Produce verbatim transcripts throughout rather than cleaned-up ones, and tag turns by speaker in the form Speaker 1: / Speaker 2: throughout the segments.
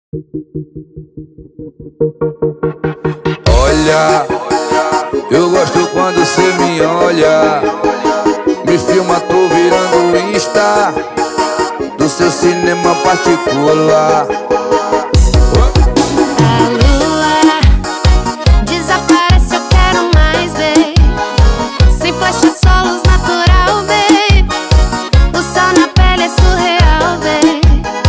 Speaker 1: Olha, eu gosto quando cê me olha, me filma, tô virando Insta do seu cinema particular.
Speaker 2: A lua desaparece, eu quero mais, babe. Sem flash, só luz natural, babe. O sol na pele é surreal, babe.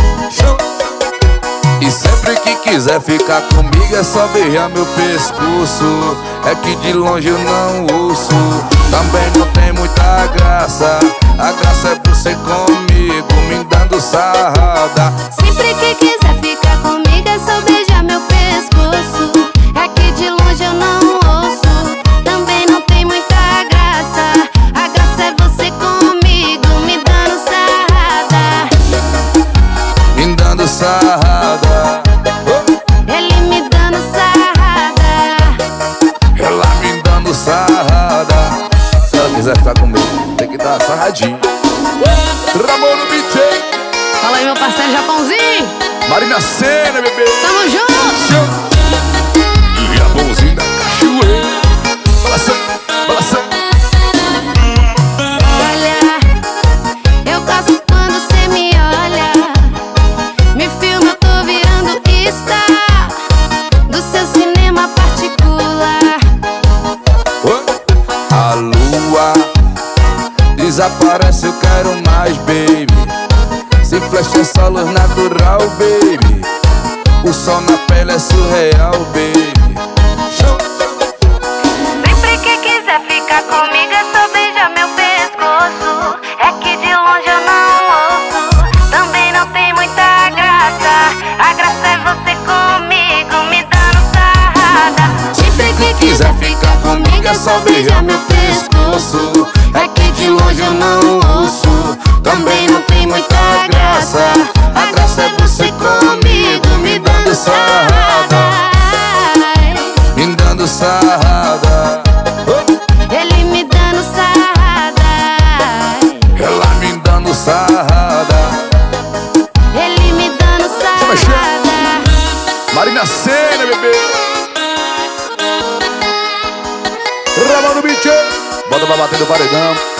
Speaker 1: E sempre que quiser ficar comigo é só beijar meu pescoço. É que de longe eu não ouço, também não tem muita graça. A graça é você comigo, me dando sarrada.
Speaker 2: Sempre que quiser ficar comigo é só beijar meu pescoço. É que de longe eu não ouço, também não tem muita graça. A graça é você comigo, me dando sarrada.
Speaker 1: Me dando sarrada.
Speaker 2: Ele me dando sarrada.
Speaker 1: Ela me dando sarrada. Se ela quiser ficar comigo, tem que dar sarradinho. Ramon no beat.
Speaker 2: Fala aí, meu parceiro Japãozinho.
Speaker 1: Marina Sena, bebê.
Speaker 2: Tamo junto.
Speaker 1: Japãozinho da cachoeira. Balançando, balançando.
Speaker 2: Olha, eu gosto quando cê me olha, me filma, eu tô virando Insta do seu cinema particular.
Speaker 1: A lua desaparece, eu quero mais, baby. Se flash é só luz natural, baby. O sol na pele é surreal, baby.
Speaker 2: Sempre que quiser ficar comigo é só beijar meu pescoço. É que de longe eu não ouço, também não tem muita graça. A graça é você comigo, me dando sarrada. Sempre que quiser ficar comigo é só beijar meu pescoço. É que de longe eu não ouço, também não tem muita graça. A graça é você comigo, me dando sarrada.
Speaker 1: Me dando sarrada.
Speaker 2: Ele me dando sarrada.
Speaker 1: Ela me dando sarrada.
Speaker 2: Ele me dando sarrada.
Speaker 1: Marina Sena, bebê. Ramon no beat. Bota pra bater do paredão.